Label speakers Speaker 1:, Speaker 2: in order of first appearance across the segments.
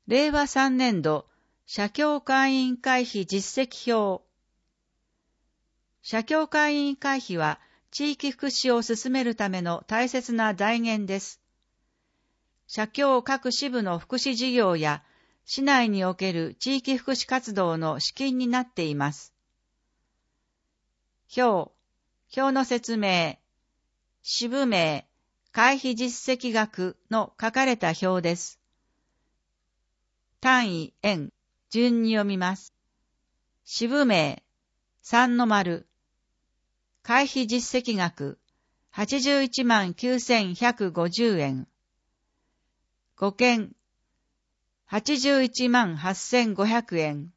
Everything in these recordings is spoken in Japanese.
Speaker 1: 令和3年度社協会員会費実績表。社協会員会費は地域福祉を進めるための大切な財源です。社協各支部の福祉事業や市内における地域福祉活動の資金になっています。表の説明、支部名、会費実績額の書かれた表です。単位、円、順に読みます。支部名、3-0。会費実績額、81万9150円。5件、81万8500円。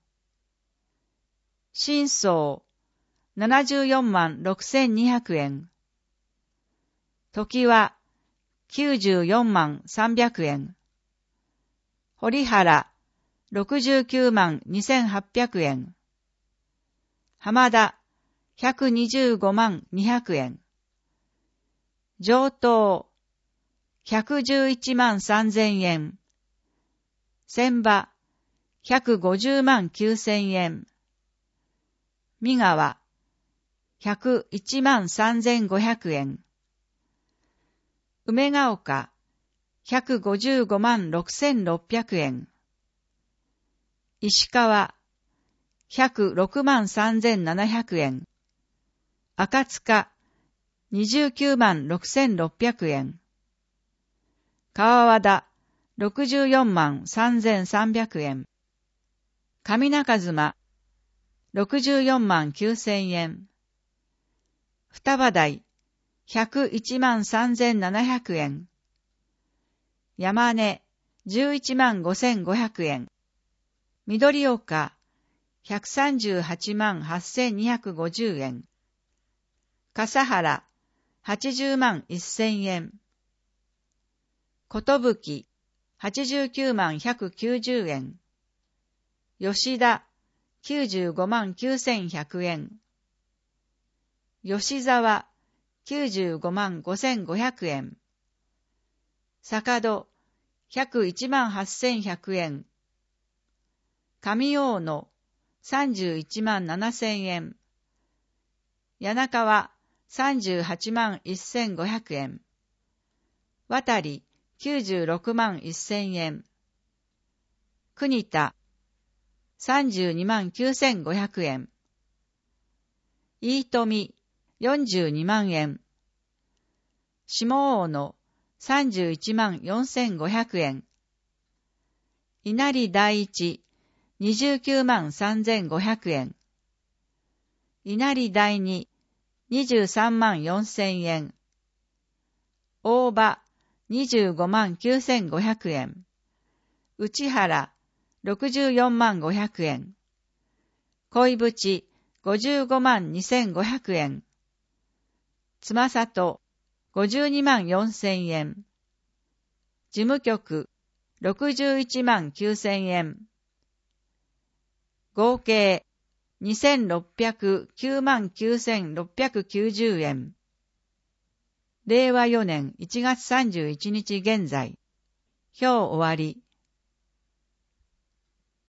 Speaker 1: 新相、74万6200円。時は、94万300円。堀原、69万2800円。浜田、125万200円。上等、111万3000円。千葉、150万9000円。三川、101万3500円。梅ヶ丘、155万6600円。石川、106万3700円。赤塚、29万6600円。川和田、64万3300円。上中妻、64万9000円。双葉台、101万3700円。山根、11万5500円。緑岡、138万8250円。笠原、80万1000円。ことぶき、89万190円。吉田、95万9100円。吉沢、95万5500円。坂戸、101万8100円。上大野、31万7000円。柳川、38万1500円。渡り、96万1000円。国田、32万9500円。飯富、42万円。下大野、31万4500円。稲荷第一、29万3500円。稲荷第二、23万4000円。大場、25万9500円。内原、64万500円。恋淵、55万2500円。妻里、52万4000円。事務局、61万9000円。合計、2609万9690円。令和4年1月31日現在。表終わり。